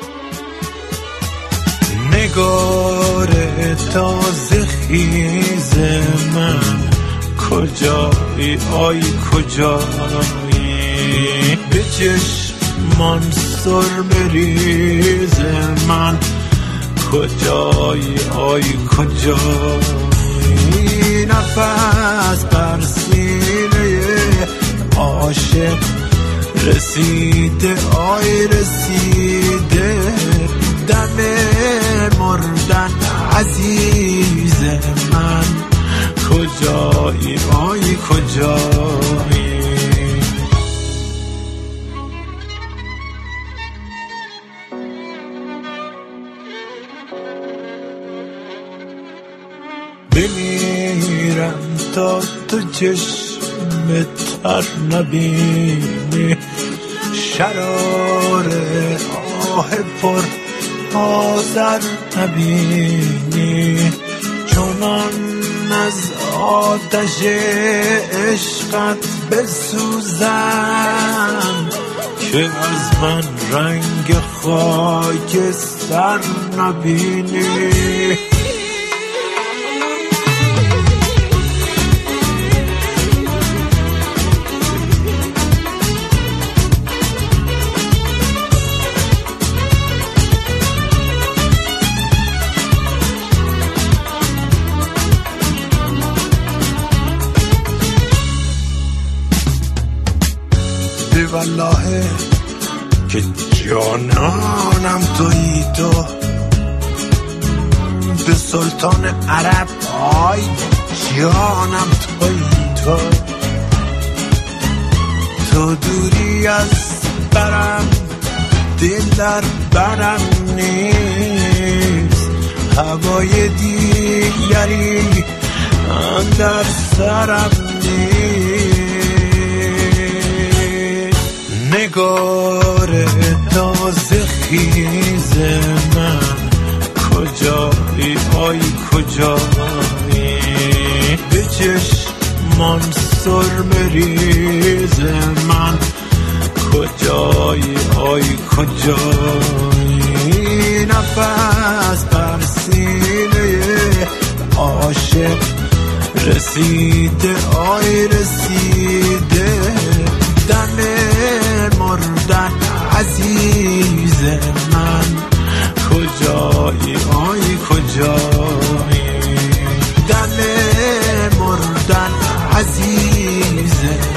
نگار تازه خیز من کجایی آی کجایی به چشمان سرمه ریز من کجایی آی کجایی نفس بر سینه عاشق رسیده آی رسیده دم مردن عزیز من کجایی آی کجایی بمیرم تا تو چشم تر نبینی شرار آه پر آذر نبینی چونان از آتش عشقت بسوزم که از من رنگ خاکستر نبینی والله که جانانم تویی تو به سلطان عرب آی جانم تویی تو دوری از برم دل در برم نیست هوای دیگری اندر سرم نیست نگار تازه خیز من کجایی آی کجایی به چشمان سرمه ریز من کجایی آی کجایی نفس بر سینه عاشق رسیده آی رسیده دم مردن عزیز من کجایی آی کجایی دم مردن عزیز